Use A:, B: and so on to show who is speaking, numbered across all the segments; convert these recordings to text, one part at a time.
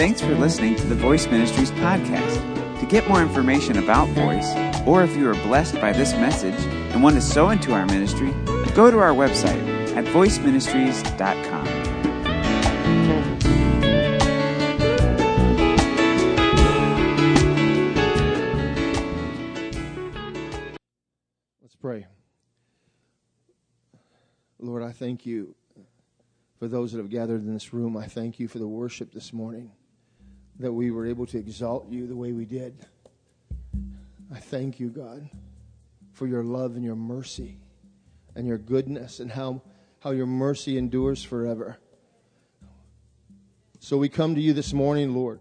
A: Thanks for listening to the Voice Ministries podcast. To get more information about Voice, or if you are blessed by this message and want to sow into our ministry, go to our website at voiceministries.com.
B: Let's pray. Lord, I thank you for those that have gathered in this room. I thank you for the worship this morning, that we were able to exalt you the way we did. I thank you, God, for your love and your mercy and your goodness and how your mercy endures forever. So we come to you this morning, Lord,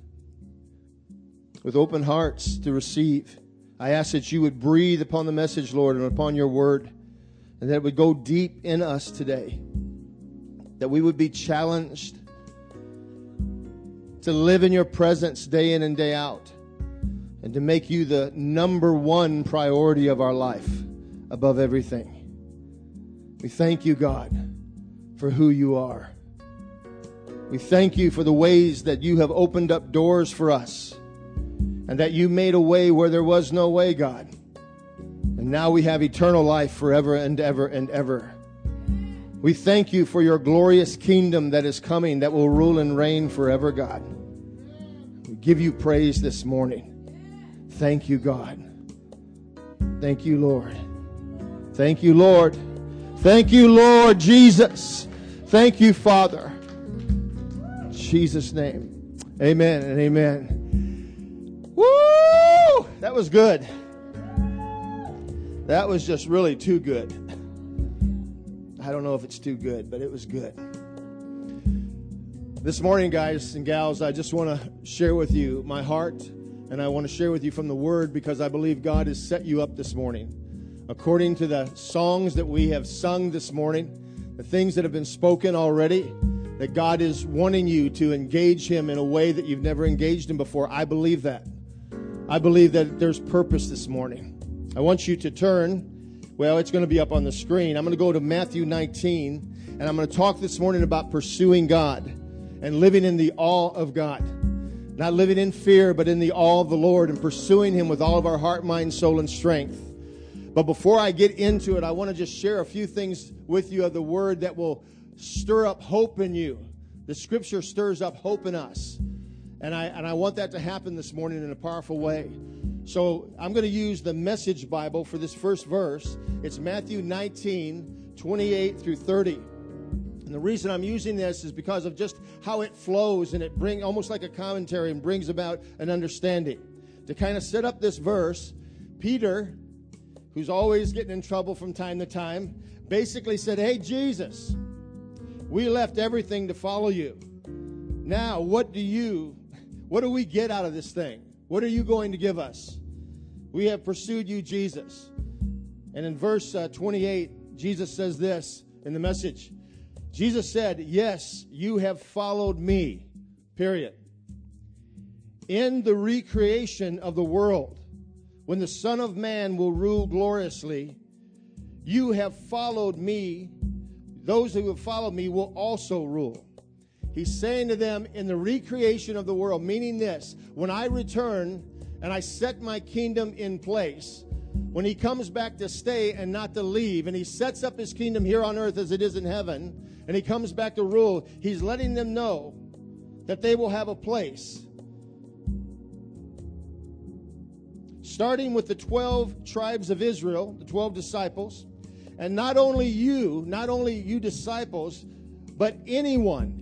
B: with open hearts to receive. I ask that you would breathe upon the message, Lord, and upon your word, and that it would go deep in us today, that we would be challenged to live in your presence day in and day out, and to make you the number one priority of our life above everything. We thank you, God, for who you are. We thank you for the ways that you have opened up doors for us, and that you made a way where there was no way, God. And now we have eternal life forever and ever and ever. We thank you for your glorious kingdom that is coming, that will rule and reign forever, God. We give you praise this morning. Thank you, God. Thank you, Lord. Thank you, Lord. Thank you, Lord Jesus. Thank you, Father. In Jesus' name. Amen and amen. Woo! That was good. That was just really too good. I don't know if it's too good, but it was good. This morning, guys and gals, I just want to share with you my heart, and I want to share with you from the Word, because I believe God has set you up this morning. According to the songs that we have sung this morning, the things that have been spoken already, that God is wanting you to engage Him in a way that you've never engaged Him before. I believe that. I believe that there's purpose this morning. I want you to turn. Well, it's going to be up on the screen. I'm going to go to Matthew 19, and I'm going to talk this morning about pursuing God and living in the awe of God. Not living in fear, but in the awe of the Lord, and pursuing Him with all of our heart, mind, soul, and strength. But before I get into it, I want to just share a few things with you of the Word that will stir up hope in you. The Scripture stirs up hope in us. And I want that to happen this morning in a powerful way. So I'm going to use the Message Bible for this first verse. It's Matthew 19, 28 through 30. And the reason I'm using this is because of just how it flows, and it brings almost like a commentary and brings about an understanding. To kind of set up this verse, Peter, who's always getting in trouble from time to time, basically said, "Hey, Jesus, we left everything to follow you. Now, what do we get out of this thing? What are you going to give us? We have pursued you, Jesus." And in verse 28, Jesus says this in the Message. Jesus said, "Yes, you have followed me, period. In the recreation of the world, when the Son of Man will rule gloriously, you have followed me. Those who have followed me will also rule." He's saying to them, in the recreation of the world, meaning this: when I return and I set my kingdom in place, when He comes back to stay and not to leave, and He sets up His kingdom here on earth as it is in heaven, and He comes back to rule, He's letting them know that they will have a place. Starting with the 12 tribes of Israel, the 12 disciples, and not only you disciples, but anyone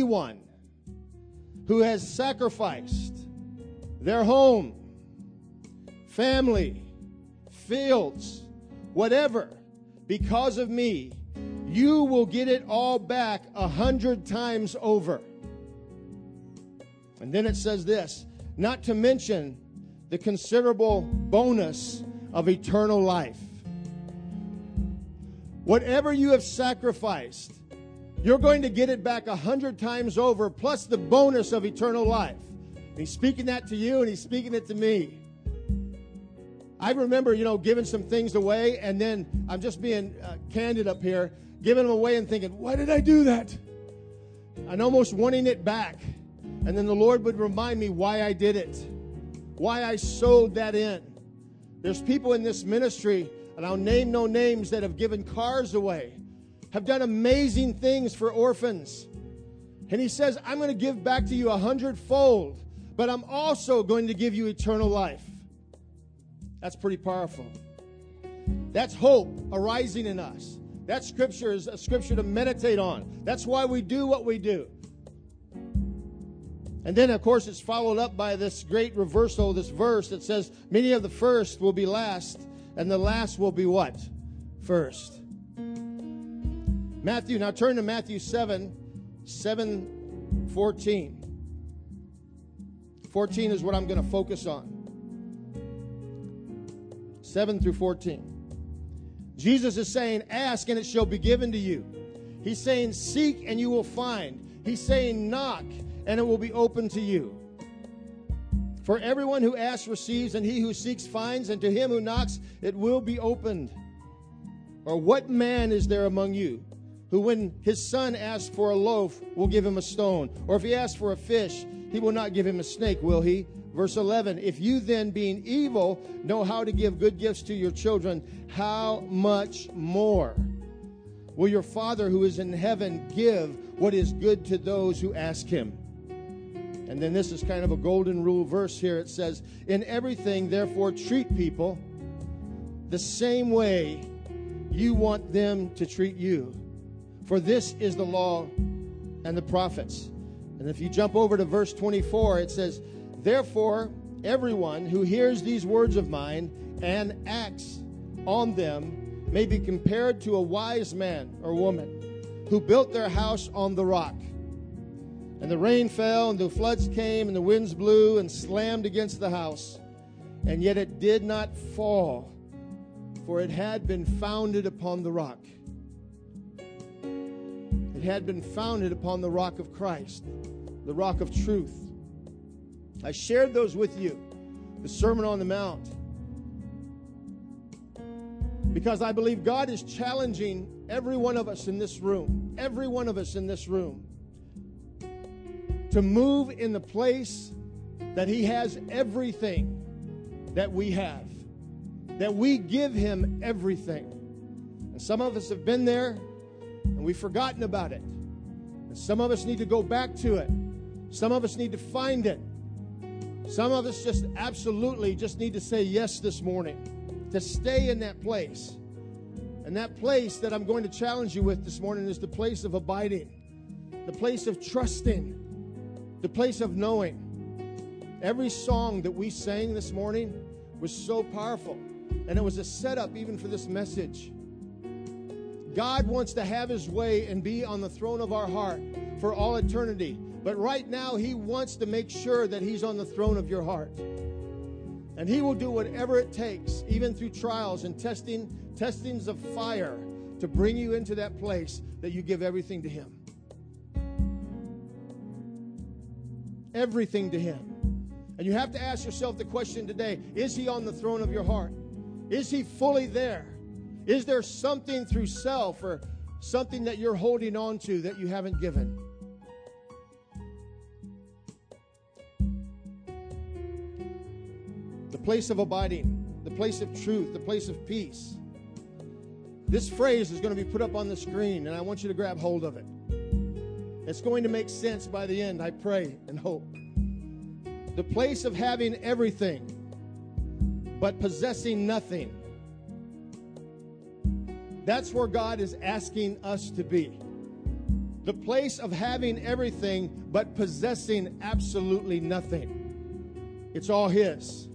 B: who has sacrificed their home, family, fields, whatever, because of me, you will get it all back 100 times over. And then it says this: not to mention the considerable bonus of eternal life. Whatever you have sacrificed, you're going to get it back 100 times over, plus the bonus of eternal life. And He's speaking that to you, and He's speaking it to me. I remember, giving some things away, and then I'm just being candid up here, giving them away and thinking, why did I do that? And almost wanting it back. And then the Lord would remind me why I did it, why I sowed that in. There's people in this ministry, and I'll name no names, that have given cars away, have done amazing things for orphans. And he says, I'm going to give back to you 100-fold, but I'm also going to give you eternal life. That's pretty powerful. That's hope arising in us. That scripture is a scripture to meditate on. That's why we do what we do. And then, of course, it's followed up by this great reversal, this verse that says, many of the first will be last, and the last will be what? First. Matthew, now turn to Matthew 7:14. 14 is what I'm going to focus on. 7 through 14. Jesus is saying, ask and it shall be given to you. He's saying, seek and you will find. He's saying, knock and it will be open to you. For everyone who asks receives, and he who seeks finds, and to him who knocks it will be opened. Or what man is there among you who, when his son asks for a loaf, will give him a stone? Or if he asks for a fish, he will not give him a snake, will he? Verse 11, if you then, being evil, know how to give good gifts to your children, how much more will your Father who is in heaven give what is good to those who ask him? And then this is kind of a golden rule verse here. It says, in everything, therefore, treat people the same way you want them to treat you. For this is the law and the prophets. And if you jump over to verse 24, it says, therefore, everyone who hears these words of mine and acts on them may be compared to a wise man or woman who built their house on the rock. And the rain fell, and the floods came, and the winds blew and slammed against the house. And yet it did not fall, for it had been founded upon the rock. It had been founded upon the rock of Christ, the rock of truth. I shared those with you, the Sermon on the Mount, because I believe God is challenging every one of us in this room, to move in the place that He has everything that we have, that we give Him everything. And some of us have been there and we've forgotten about it. And some of us need to go back to it. Some of us need to find it. Some of us just absolutely just need to say yes this morning, to stay in that place. And that place that I'm going to challenge you with this morning is the place of abiding, the place of trusting, the place of knowing. Every song that we sang this morning was so powerful, and it was a setup even for this message. God wants to have His way and be on the throne of our heart for all eternity. But right now, He wants to make sure that He's on the throne of your heart. And He will do whatever it takes, even through trials and testings of fire, to bring you into that place that you give everything to Him. Everything to Him. And you have to ask yourself the question today, is He on the throne of your heart? Is He fully there? Is there something through self or something that you're holding on to that you haven't given? The place of abiding, the place of truth, the place of peace. This phrase is going to be put up on the screen, and I want you to grab hold of it. It's going to make sense by the end, I pray and hope. The place of having everything, but possessing nothing. That's where God is asking us to be. The place of having everything, but possessing absolutely nothing. It's all His.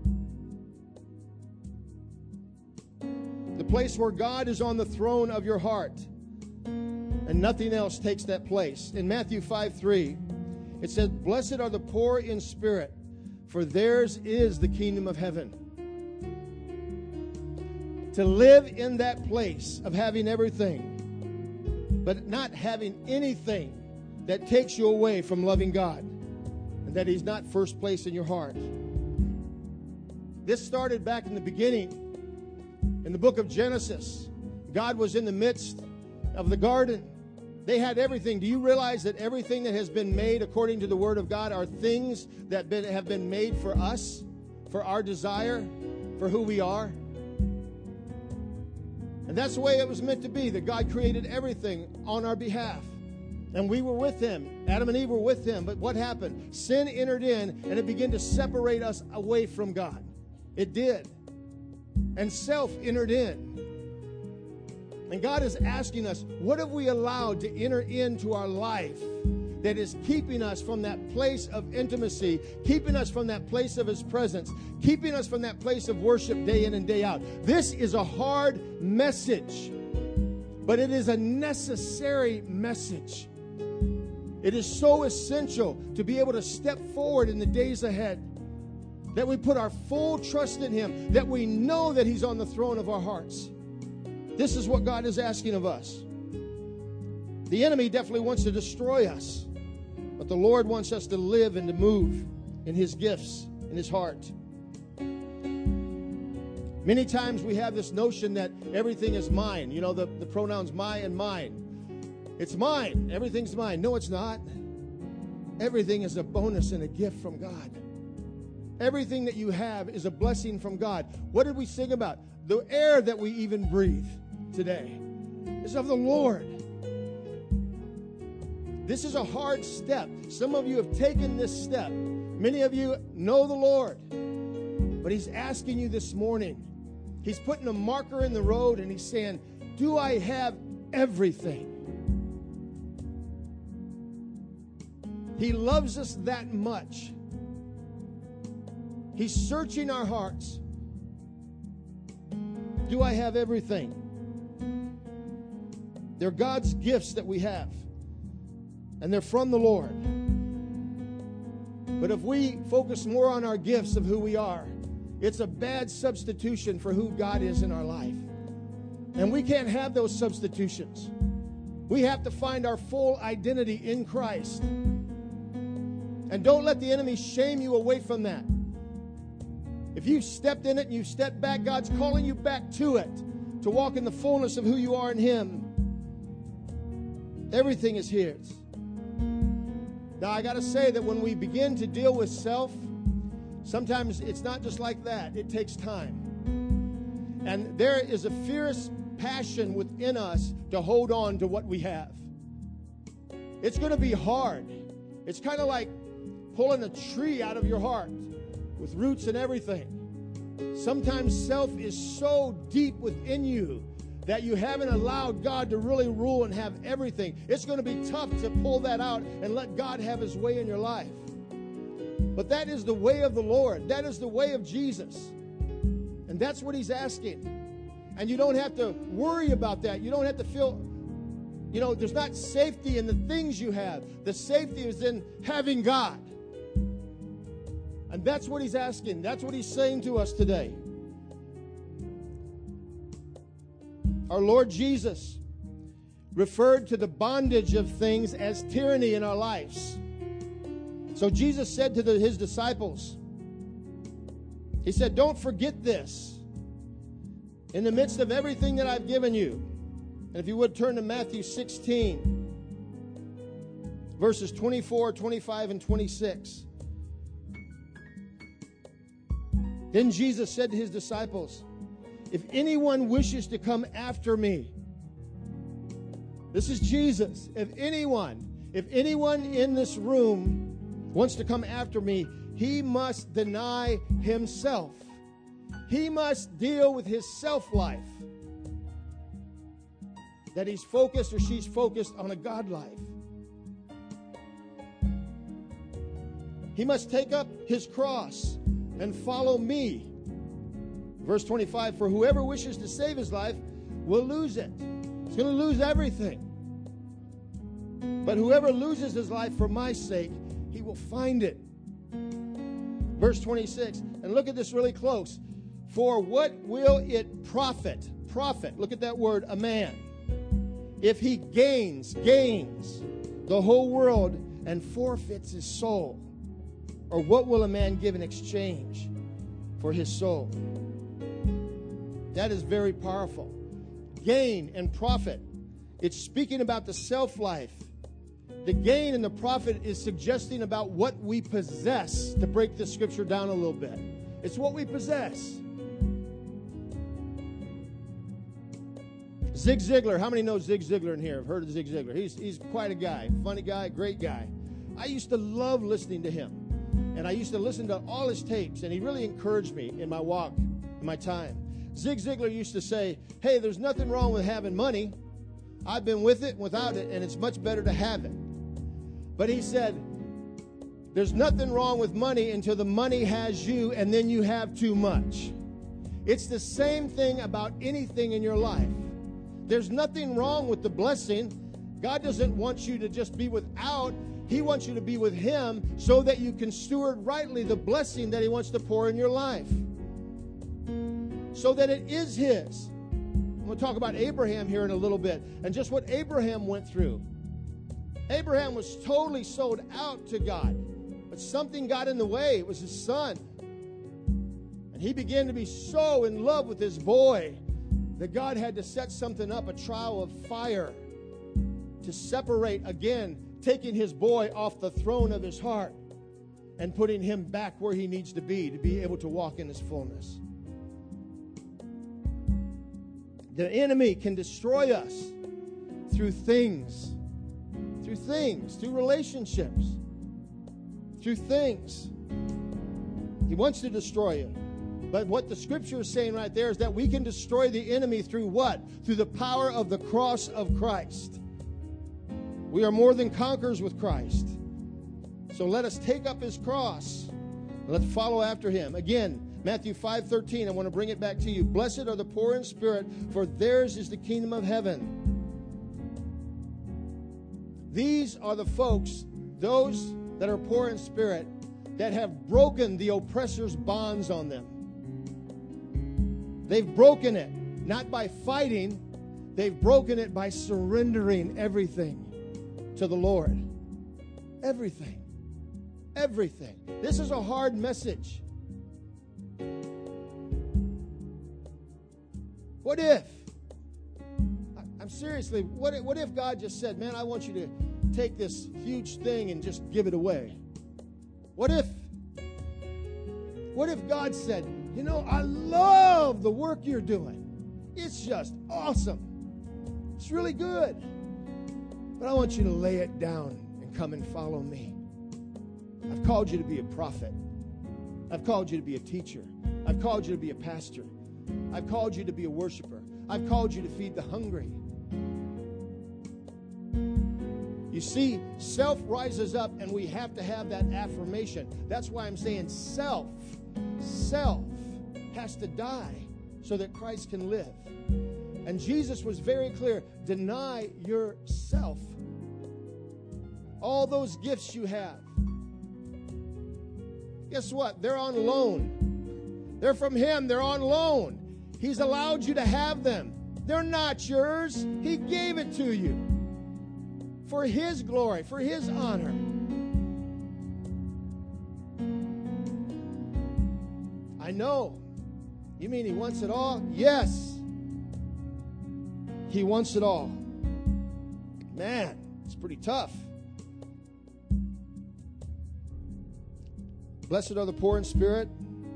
B: The place where God is on the throne of your heart, and nothing else takes that place. In Matthew 5:3, it says, blessed are the poor in spirit, for theirs is the kingdom of heaven. To live in that place of having everything, but not having anything that takes you away from loving God, and that He's not first place in your heart. This started back in the beginning, in the book of Genesis. God was in the midst of the garden, They had everything. Do you realize that everything that has been made according to the Word of God are things that have been made for us, for our desire, for who we are? And that's the way it was meant to be, that God created everything on our behalf. And we were with Him. Adam and Eve were with Him. But what happened? Sin entered in, and it began to separate us away from God. It did. And self entered in. And God is asking us, what have we allowed to enter into our life that is keeping us from that place of intimacy, keeping us from that place of His presence, keeping us from that place of worship day in and day out? This is a hard message, but it is a necessary message. It is so essential to be able to step forward in the days ahead, that we put our full trust in Him, that we know that He's on the throne of our hearts. This is what God is asking of us. The enemy definitely wants to destroy us, but the Lord wants us to live and to move in His gifts, in His heart. Many times we have this notion that everything is mine. You know, the pronouns my and mine. It's mine. Everything's mine. No, it's not. Everything is a bonus and a gift from God. Everything that you have is a blessing from God. What did we sing about? The air that we even breathe today is of the Lord. This is a hard step. Some of you have taken this step. Many of you know the Lord. But He's asking you this morning. He's putting a marker in the road and He's saying, do I have everything? He loves us that much. He's searching our hearts. Do I have everything? They're God's gifts that we have. And they're from the Lord. But if we focus more on our gifts of who we are, it's a bad substitution for who God is in our life. And we can't have those substitutions. We have to find our full identity in Christ. And don't let the enemy shame you away from that. If you've stepped in it and you've stepped back, God's calling you back to it, to walk in the fullness of who you are in Him. Everything is His. Now, I got to say that when we begin to deal with self, sometimes it's not just like that. It takes time. And there is a fierce passion within us to hold on to what we have. It's going to be hard. It's kind of like pulling a tree out of your heart with roots and everything. Sometimes self is so deep within you that you haven't allowed God to really rule and have everything. It's going to be tough to pull that out and let God have His way in your life. But that is the way of the Lord. That is the way of Jesus. And that's what He's asking. And you don't have to worry about that. You don't have to feel, there's not safety in the things you have. The safety is in having God. And that's what He's asking. That's what He's saying to us today. Our Lord Jesus referred to the bondage of things as tyranny in our lives. So Jesus said to His disciples, He said, don't forget this in the midst of everything that I've given you. And if you would turn to Matthew 16, verses 24, 25, and 26. Then Jesus said to His disciples, if anyone wishes to come after me, this is Jesus. If anyone in this room wants to come after me, he must deny himself. He must deal with his self-life. That he's focused or she's focused on a God life. He must take up his cross and follow me. Verse 25, for whoever wishes to save his life will lose it. He's going to lose everything. But whoever loses his life for my sake, he will find it. Verse 26, and look at this really close. For what will it profit, look at that word, a man, if he gains the whole world and forfeits his soul? Or what will a man give in exchange for his soul? That is very powerful. Gain and profit. it's speaking about the self-life. The gain and the profit is suggesting about what we possess, to break this scripture down a little bit. It's what we possess. Zig Ziglar. How many know Zig Ziglar in here? I've heard of Zig Ziglar. He's quite a guy. Funny guy, great guy. I used to love listening to him. And I used to listen to all his tapes. And he really encouraged me in my walk, in my time. Zig Ziglar used to say, hey, there's nothing wrong with having money. I've been with it and without it, and it's much better to have it. But he said, there's nothing wrong with money until the money has you, and then you have too much. It's the same thing about anything in your life. There's nothing wrong with the blessing. God doesn't want you to just be without. He wants you to be with Him so that you can steward rightly the blessing that He wants to pour in your life. So that it is His. I'm going to talk about Abraham here in a little bit and just what Abraham went through. Abraham was totally sold out to God, but something got in the way. It was his son. And he began to be so in love with his boy that God had to set something up, a trial of fire, to separate again, taking his boy off the throne of his heart and putting him back where he needs to be able to walk in his fullness. The enemy can destroy us through things, through relationships, through things. He wants to destroy you. But what the scripture is saying right there is that we can destroy the enemy through what? Through the power of the cross of Christ. We are more than conquerors with Christ. So let us take up His cross. Let's follow after Him. Again, Matthew 5:13, I want to bring it back to you. Blessed are the poor in spirit, for theirs is the kingdom of heaven. These are the folks, those that are poor in spirit, that have broken the oppressor's bonds on them. They've broken it, not by fighting. They've broken it by surrendering everything to the Lord. Everything. Everything. This is a hard message. What if? I'm seriously, what if God just said, man, I want you to take this huge thing and just give it away? What if God said, you know, I love the work you're doing. It's just awesome. It's really good. But I want you to lay it down and come and follow me. I've called you to be a prophet. I've called you to be a teacher. I've called you to be a pastor. I've called you to be a worshiper. I've called you to feed the hungry. You see, self rises up, and we have to have that affirmation. That's why I'm saying self has to die so that Christ can live. And Jesus was very clear, deny yourself. All those gifts you have, guess what? They're on loan. They're from Him. They're on loan. He's allowed you to have them. They're not yours. He gave it to you for His glory, for His honor. I know. You mean He wants it all? Yes. He wants it all. Man, it's pretty tough. Blessed are the poor in spirit.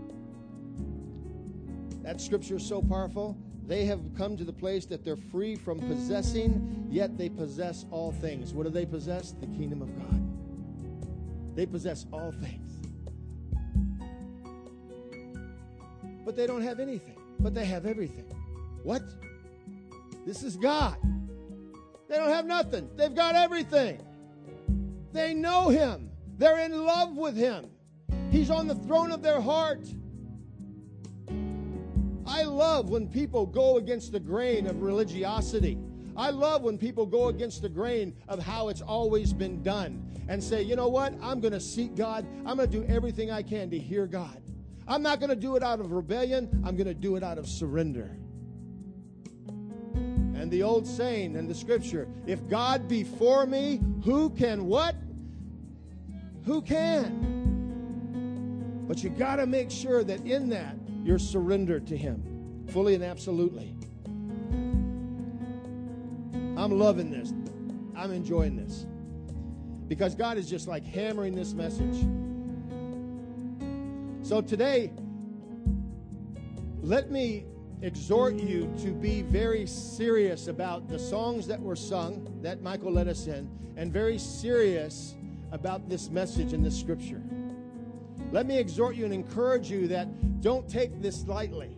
B: That scripture is so powerful. They have come to the place that they're free from possessing, yet they possess all things. What do they possess? The kingdom of God. They possess all things. But they don't have anything. But they have everything. What? This is God. They don't have nothing. They've got everything. They know Him. They're in love with Him. He's on the throne of their heart. I love when people go against the grain of religiosity. I love when people go against the grain of how it's always been done and say, you know what? I'm going to seek God. I'm going to do everything I can to hear God. I'm not going to do it out of rebellion. I'm going to do it out of surrender. And the old saying in the scripture, if God be for me, who can what? Who can? But you got to make sure that in that you're surrendered to Him fully and absolutely. I'm I'm loving this. I'm enjoying this. Because God is just like hammering this message. So today, let me exhort you to be very serious about the songs that were sung, that Michael led us in, and very serious about this message in this scripture. Let me exhort you and encourage you that don't take this lightly.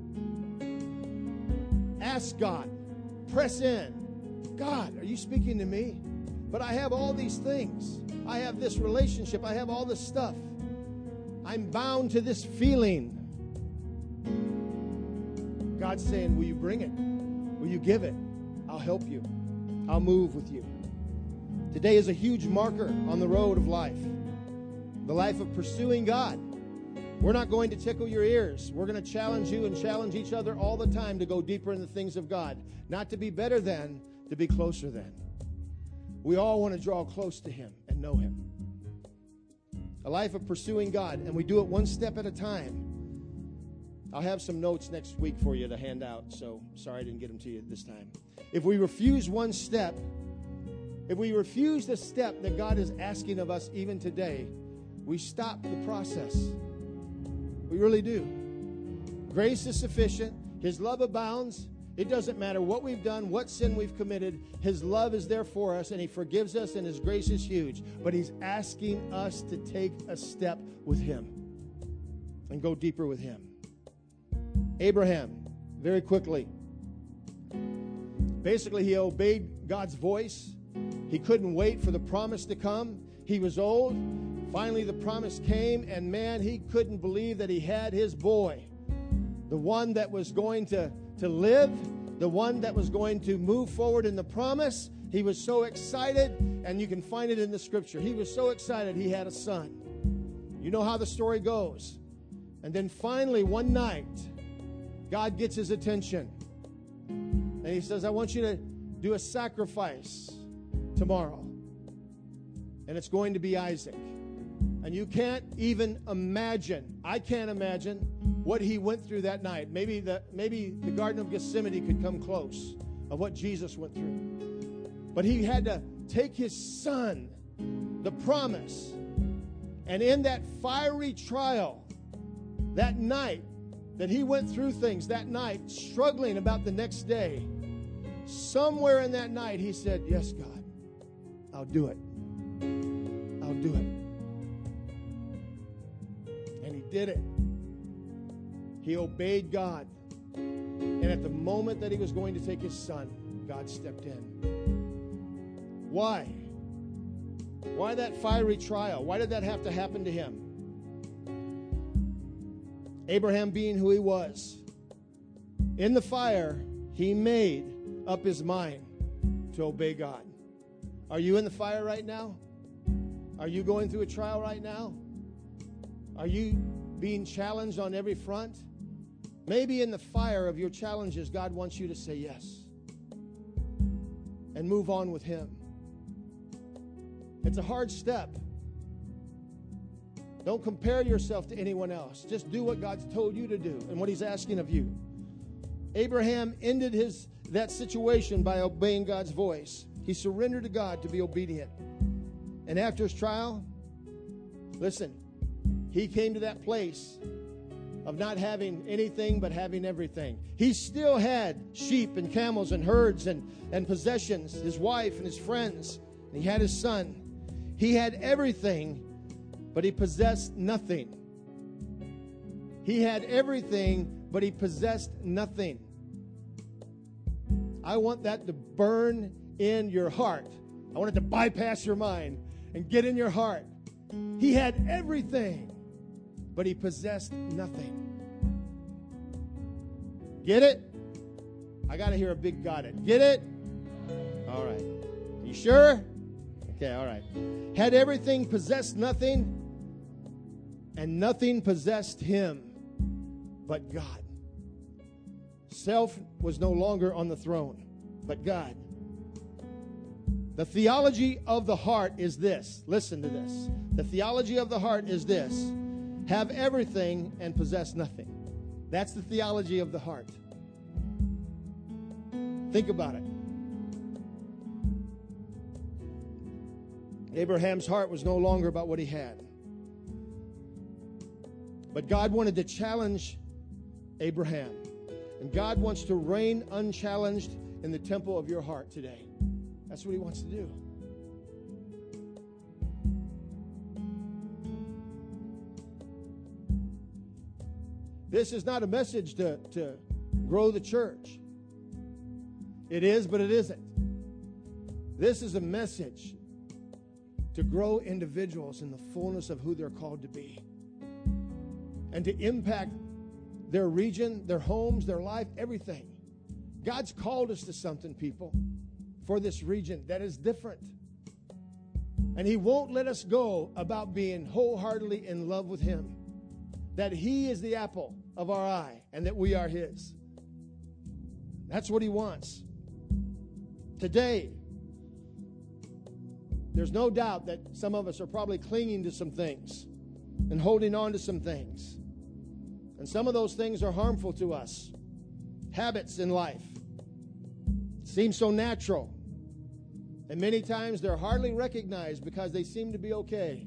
B: Ask God. Press in. God, are you speaking to me? But I have all these things. I have this relationship. I have all this stuff. I'm bound to this feeling. God's saying, will you bring it? Will you give it? I'll help you. I'll move with you. Today is a huge marker on the road of life. The life of pursuing God. We're not going to tickle your ears. We're going to challenge you and challenge each other all the time to go deeper in the things of God. Not to be better than, to be closer than. We all want to draw close to Him and know Him. A life of pursuing God, and we do it one step at a time. I'll have some notes next week for you to hand out, so sorry I didn't get them to you this time. If we refuse one step, if we refuse the step that God is asking of us even today, we stop the process. We really do. Grace is sufficient. His love abounds. It doesn't matter what we've done, what sin we've committed. His love is there for us, and He forgives us, and His grace is huge. But He's asking us to take a step with Him and go deeper with Him. Abraham, very quickly. Basically, he obeyed God's voice. He couldn't wait for the promise to come. He was old. Finally, the promise came, and man, he couldn't believe that he had his boy. The one that was going to live, the one that was going to move forward in the promise. He was so excited, and you can find it in the scripture. He was so excited he had a son. You know how the story goes. And then finally, one night, God gets his attention. And He says, I want you to do a sacrifice tomorrow. And it's going to be Isaac. And you can't even imagine, I can't imagine what he went through that night. Maybe the Garden of Gethsemane could come close of what Jesus went through. But he had to take his son, the promise, and in that fiery trial, that night that he went through things, that night, struggling about the next day, somewhere in that night he said, yes, God, I'll do it. I'll do it. And he did it. He obeyed God. And at the moment that he was going to take his son, God stepped in. Why? Why that fiery trial? Why did that have to happen to him? Abraham being who he was, in the fire, he made up his mind to obey God. Are you in the fire right now? Are you going through a trial right now? Are you being challenged on every front? Maybe in the fire of your challenges, God wants you to say yes and move on with Him. It's a hard step. Don't compare yourself to anyone else. Just do what God's told you to do and what He's asking of you. Abraham ended that situation by obeying God's voice. He surrendered to God to be obedient. And after his trial, listen, he came to that place of not having anything but having everything. He still had sheep and camels and herds and possessions, his wife and his friends. And he had his son. He had everything, but he possessed nothing. He had everything, but he possessed nothing. I want that to burn in your heart. I want it to bypass your mind and get in your heart. He had everything, but he possessed nothing. Get it? I got to hear a big got it. Get it? All right. You sure? Okay, all right. Had everything, possessed nothing, and nothing possessed him but God. Self was no longer on the throne, but God. The theology of the heart is this. Listen to this. The theology of the heart is this. Have everything and possess nothing. That's the theology of the heart. Think about it. Abraham's heart was no longer about what he had. But God wanted to challenge Abraham. And God wants to reign unchallenged in the temple of your heart today. That's what he wants to do. This is not a message to grow the church. It is, but it isn't. This is a message to grow individuals in the fullness of who they're called to be. And to impact their region, their homes, their life, everything. God's called us to something, people, for this region that is different. And he won't let us go about being wholeheartedly in love with him. That he is the apple of our eye and that we are his. That's what he wants. Today, there's no doubt that some of us are probably clinging to some things and holding on to some things. And some of those things are harmful to us. Habits in life seem so natural. And many times they're hardly recognized because they seem to be okay.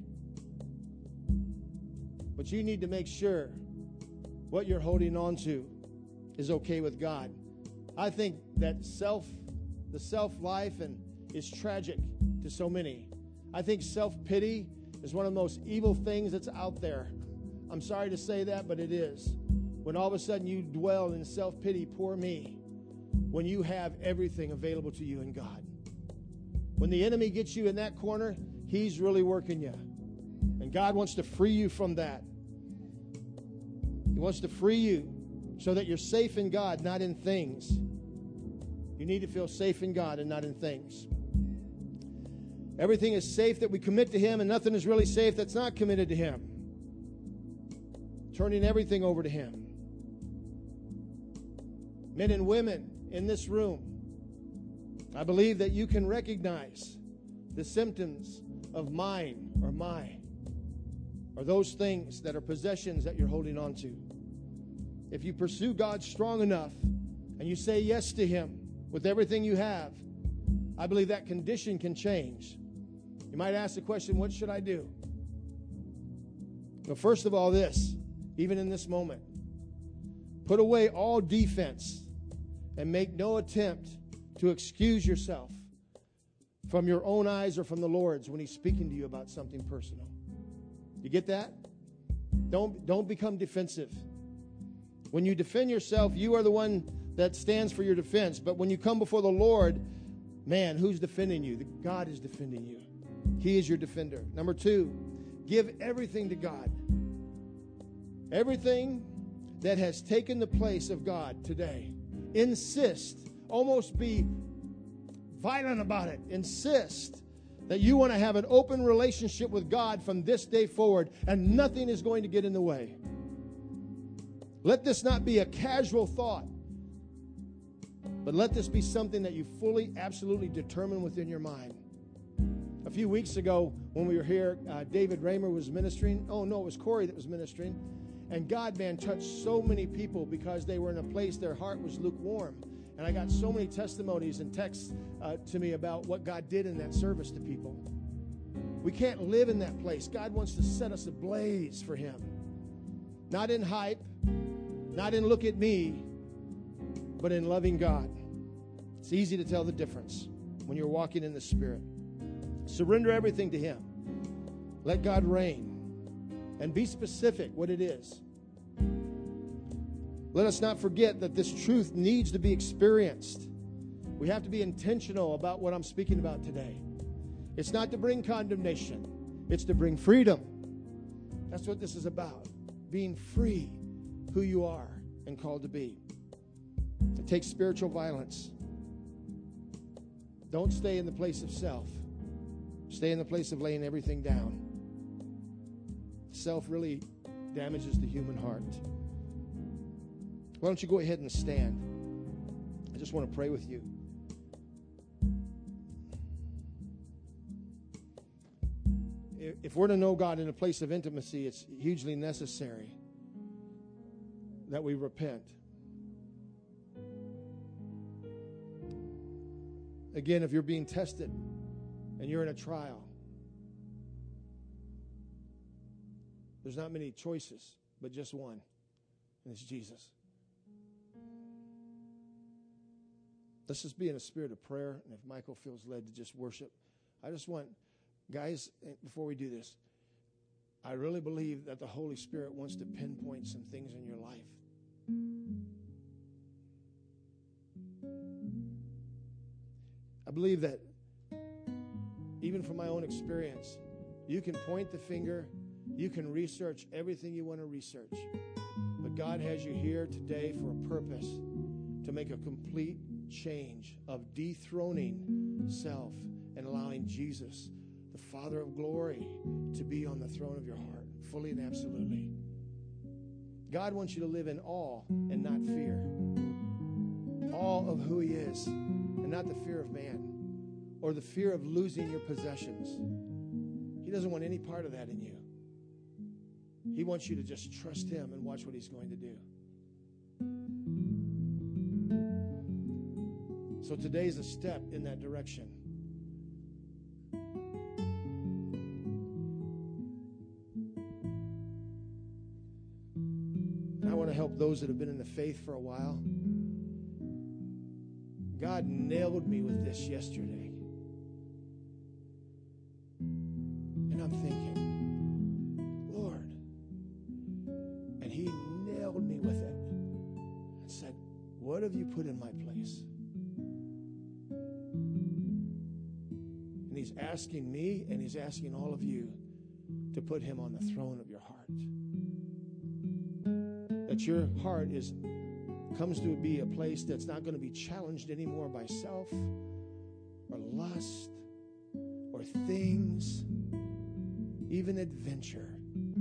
B: But you need to make sure what you're holding on to is okay with God. I think that the self life is tragic to so many. I think self-pity is one of the most evil things that's out there. I'm sorry to say that, but it is. When all of a sudden you dwell in self-pity, poor me, when you have everything available to you in God. When the enemy gets you in that corner, he's really working you. And God wants to free you from that. He wants to free you so that you're safe in God, not in things. You need to feel safe in God and not in things. Everything is safe that we commit to him, and nothing is really safe that's not committed to him. Turning everything over to him. Men and women in this room, I believe that you can recognize the symptoms of mine or my, or those things that are possessions that you're holding on to. If you pursue God strong enough and you say yes to him with everything you have, I believe that condition can change. You might ask the question, what should I do? Well, first of all, this, even in this moment, put away all defense and make no attempt to excuse yourself from your own eyes or from the Lord's when he's speaking to you about something personal. You get that? Don't become defensive. When you defend yourself, you are the one that stands for your defense. But when you come before the Lord, man, who's defending you? God is defending you. He is your defender. Number 2, give everything to God. Everything that has taken the place of God today. Insist. Almost be violent about it. Insist that you want to have an open relationship with God from this day forward, and nothing is going to get in the way. Let this not be a casual thought, but let this be something that you fully, absolutely determine within your mind. A few weeks ago, when we were here, David Raymer was ministering. Oh, no, it was Corey that was ministering. And God, man, touched so many people because they were in a place their heart was lukewarm. And I got so many testimonies and texts to me about what God did in that service to people. We can't live in that place. God wants to set us ablaze for him. Not in hype, not in look at me, but in loving God. It's easy to tell the difference when you're walking in the Spirit. Surrender everything to him. Let God reign. And be specific what it is. Let us not forget that this truth needs to be experienced. We have to be intentional about what I'm speaking about today. It's not to bring condemnation. It's to bring freedom. That's what this is about. Being free who you are and called to be. It takes spiritual violence. Don't stay in the place of self. Stay in the place of laying everything down. Self really damages the human heart. Why don't you go ahead and stand? I just want to pray with you. If we're to know God in a place of intimacy, it's hugely necessary that we repent. Again, if you're being tested and you're in a trial, There's not many choices, but just one, and it's Jesus. Let's just be in a spirit of prayer, and if Michael feels led to just worship, I just want, guys, before we do this, I really believe that the Holy Spirit wants to pinpoint some things in your life. I believe that even from my own experience, you can point the finger, you can research everything you want to research, but God has you here today for a purpose, to make a complete change of dethroning self and allowing Jesus, the Father of glory, to be on the throne of your heart, fully and absolutely. God wants you to live in awe and not fear. Awe of who He is, and not the fear of man or the fear of losing your possessions. He doesn't want any part of that in you. He wants you to just trust Him and watch what He's going to do. So today's a step in that direction. And I want to help those that have been in the faith for a while. God nailed me with this yesterday. And I'm thinking, Lord. And He nailed me with it and said, what have you put in my place? And He's asking me, and He's asking all of you to put Him on the throne of your heart. That your heart comes to be a place that's not going to be challenged anymore by self or lust or things, even adventure.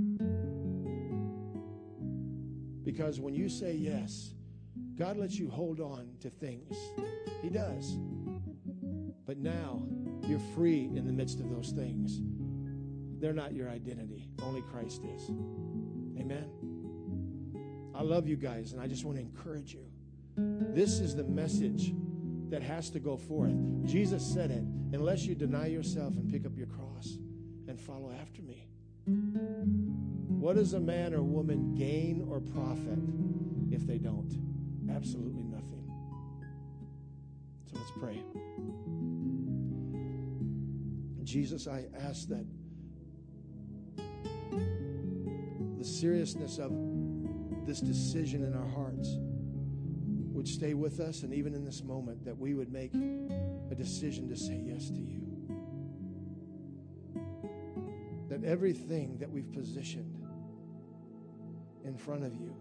B: Because when you say yes, God lets you hold on to things. He does. But now you're free in the midst of those things. They're not your identity. Only Christ is. Amen. I love you guys, and I just want to encourage you. This is the message that has to go forth. Jesus said it, unless you deny yourself and pick up your cross and follow after me. What does a man or woman gain or profit if they don't? Absolutely nothing. So let's pray. Jesus, I ask that the seriousness of this decision in our hearts would stay with us, and even in this moment that we would make a decision to say yes to you. That everything that we've positioned in front of you,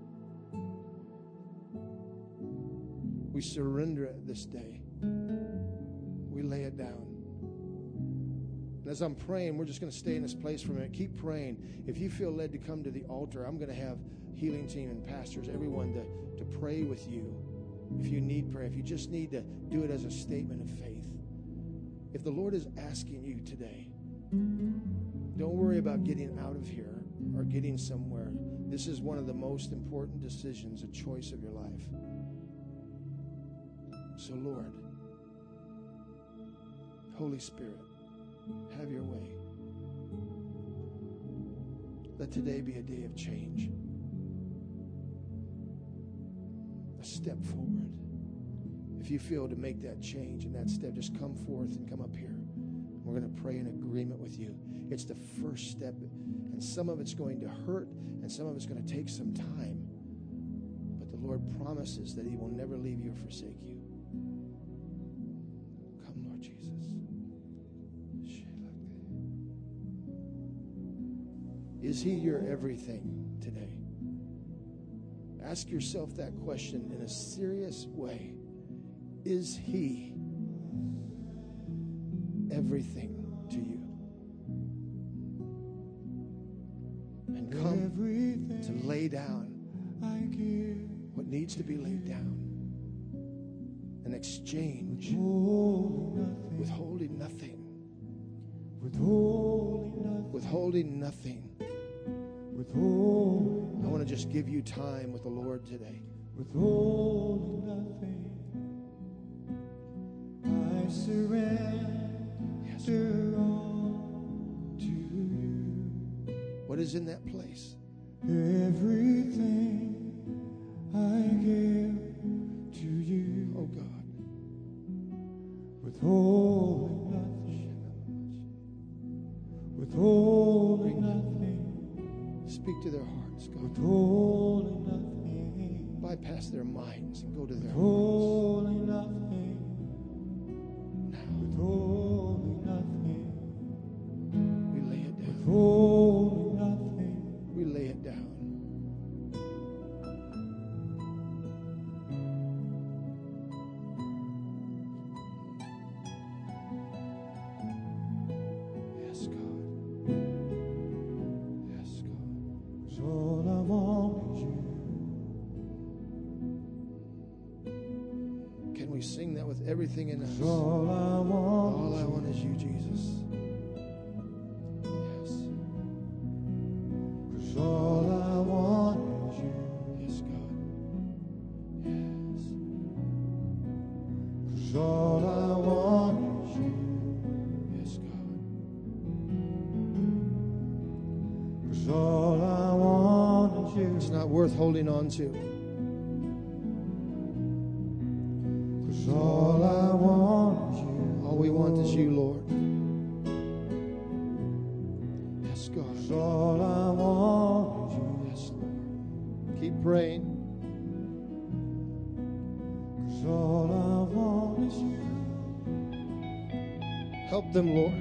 B: we surrender it this day. We lay it down. And as I'm praying, we're just going to stay in this place for a minute. Keep praying. If you feel led to come to the altar, I'm going to have healing team and pastors, everyone to pray with you. If you need prayer, if you just need to do it as a statement of faith. If the Lord is asking you today, don't worry about getting out of here or getting somewhere. This is one of the most important decisions, a choice of your life. So Lord, Holy Spirit, have your way. Let today be a day of change. A step forward. If you feel to make that change and that step, just come forth and come up here. We're going to pray in agreement with you. It's the first step, and some of it's going to hurt, and some of it's going to take some time. But the Lord promises that He will never leave you or forsake you. Come, Lord Jesus. Is He your everything today? Ask yourself that question in a serious way. Is He everything to you? And come to lay down what needs to be laid down and exchange withholding nothing. Withholding nothing. I want to just give you time with the Lord today.
C: Withholding nothing, I surrender all to you.
B: What is in that place?
C: Everything I give to you.
B: Oh God.
C: Withholding nothing. Withholding nothing.
B: Speak to their hearts, God.
C: Withholding nothing.
B: Bypass their minds and go to their hearts.
C: Withholding nothing. Withholding nothing.
B: We lay it down.
C: Withholding nothing.
B: We lay it down. Yes, God. Yes, God.
C: 'Cause all I want is you.
B: Can we sing that with everything in us?
C: 'Cause all I want.
B: All I want is you, Jesus. Yes.
C: 'Cause all I want is you.
B: Yes, God. Yes.
C: 'Cause all I want is you.
B: Yes, God.
C: 'Cause all I want is you.
B: It's not worth holding on to.
C: 'Cause all I want is you.
B: All we want is you, Lord. Yes, God.
C: 'Cause all I want is you.
B: Yes, Lord. Keep praying.
C: 'Cause all I want is you.
B: Help them, Lord.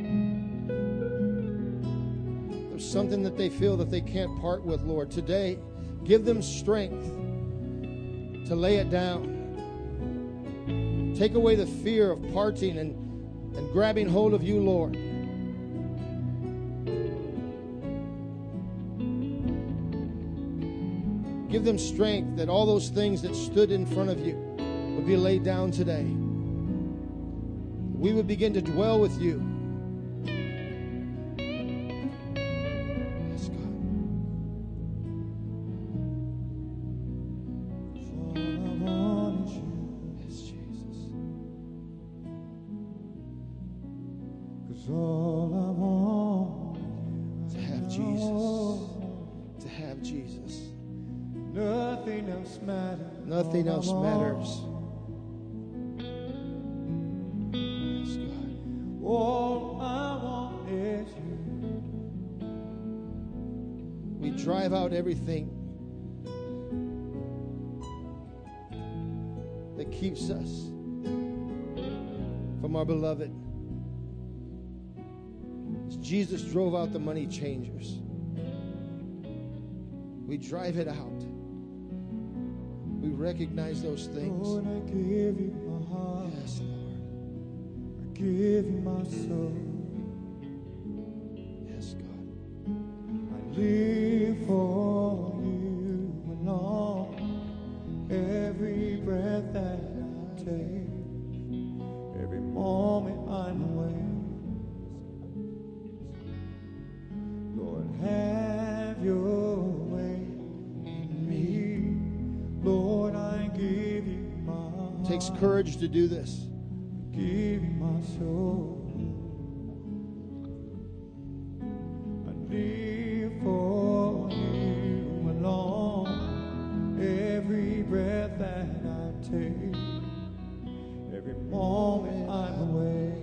B: There's something that they feel that they can't part with, Lord. Today, give them strength to lay it down. Take away the fear of parting and grabbing hold of you, Lord. Give them strength that all those things that stood in front of you would be laid down today. We would begin to dwell with you. Yes, God.
C: 'Cause all I want is you.
B: Yes, Jesus.
C: 'Cause all I want
B: To have Jesus. To have Jesus.
C: nothing else matters.
B: Nothing
C: All I
B: else
C: want.
B: matters. Yes, God.
C: All I want is you.
B: We drive out everything that keeps us from our beloved. As Jesus drove out the money changers, we drive it out. We recognize those things.
C: Lord, I give you my heart.
B: Yes, Lord.
C: I give you my soul.
B: Yes, God.
C: I live for you alone. Every breath that I take, every moment I'm awake. Lord, have your way in me. Lord, I give you my heart.
B: It takes courage to do this.
C: Give you my soul. I live for you alone. Every breath that I take, every moment I'm away.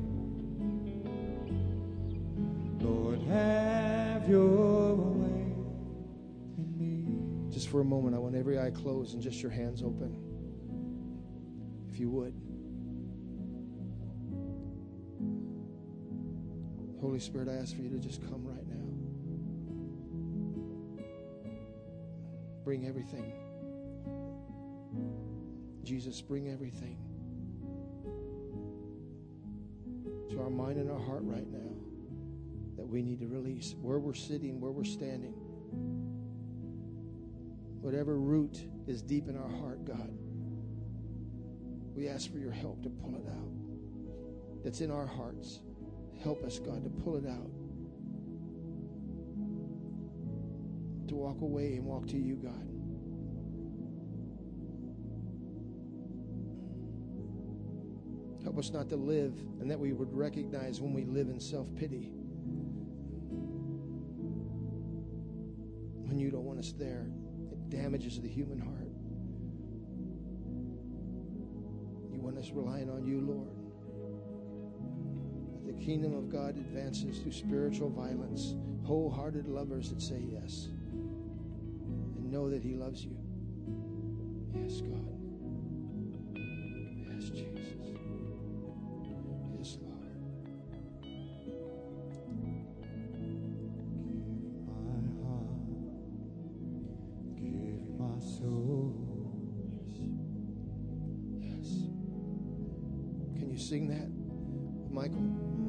C: Lord, have your way in me.
B: Just for a moment, I want every eye closed and just your hands open. If you would. Holy Spirit, I ask for you to just come right now. Bring everything. Jesus, bring everything to our mind and our heart right now that we need to release. Where we're sitting, where we're standing. Whatever root is deep in our heart, God, we ask for your help to pull it out. That's in our hearts. Help us, God, to pull it out. To walk away and walk to you, God. Help us not to live, and that we would recognize when we live in self-pity. and you don't want us there. It damages the human heart. You want us relying on you, Lord. That the kingdom of God advances through spiritual violence, wholehearted lovers that say yes and know that He loves you. Yes, God. Yes, Jesus. Yes, Lord.
C: Give my soul.
B: Yes. Can you sing that, Michael?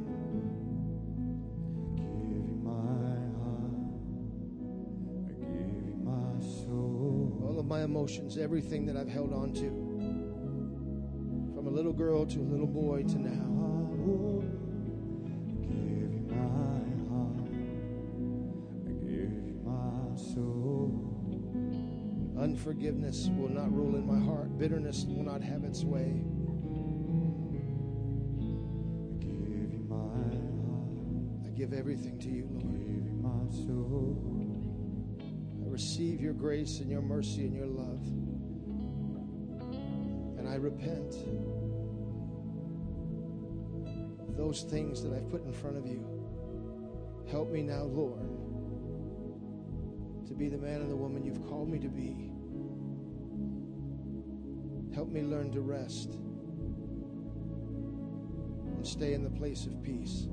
C: Give you my heart. I give you my soul.
B: All of my emotions, everything that I've held on to, from a little girl to a little boy to now.
C: Give you my heart. I give you my soul.
B: Unforgiveness will not rule in my heart. Bitterness will not have its way.
C: Give you my heart.
B: I give everything to you, Lord.
C: Give you my soul.
B: I receive your grace and your mercy and your love. And I repent of those things that I've put in front of you. Help me now, Lord, to be the man and the woman you've called me to be. Help me learn to rest and stay in the place of peace.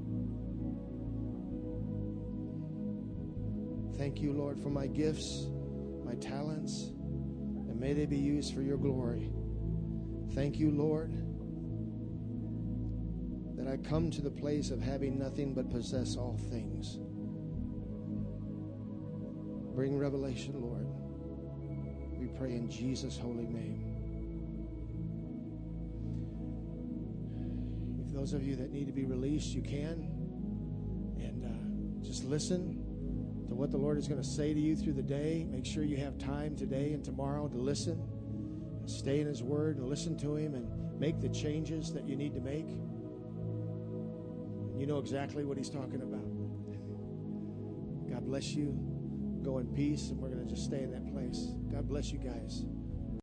B: Thank you, Lord, for my gifts, my talents, and may they be used for your glory. Thank you, Lord, that I come to the place of having nothing but possess all things. Bring revelation, Lord. We pray in Jesus' holy name. If those of you that need to be released, you can. And just listen to what the Lord is going to say to you through the day. Make sure you have time today and tomorrow to listen. And stay in His Word and listen to Him and make the changes that you need to make. You know exactly what He's talking about. God bless you. Go in peace, and we're going to just stay in that place. God bless you guys.